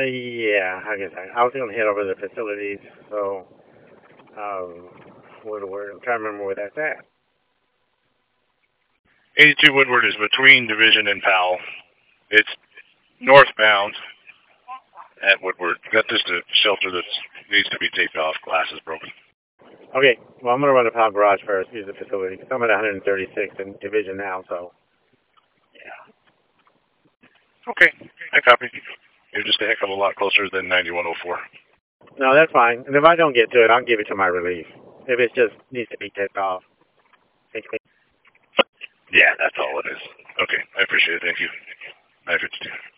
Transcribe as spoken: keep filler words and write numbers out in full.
yeah, I guess I, I was going to head over to the facilities, so, um, Woodward, I'm trying to remember where that's at. eighty-two Woodward is between Division and Powell. It's northbound at Woodward. Got just a shelter that needs to be taped off. Glass is broken. Okay, well, I'm going to run to Powell Garage first, use the facility, because I'm at one thirty-six in Division now, so, yeah. Okay, I copy. You're just a heck of a lot closer than ninety-one oh four. No, that's fine. And if I don't get to it, I'll give it to my relief. If it just needs to be taped off. Yeah, that's all it is. Okay, I appreciate it. Thank you. nine fifty-two.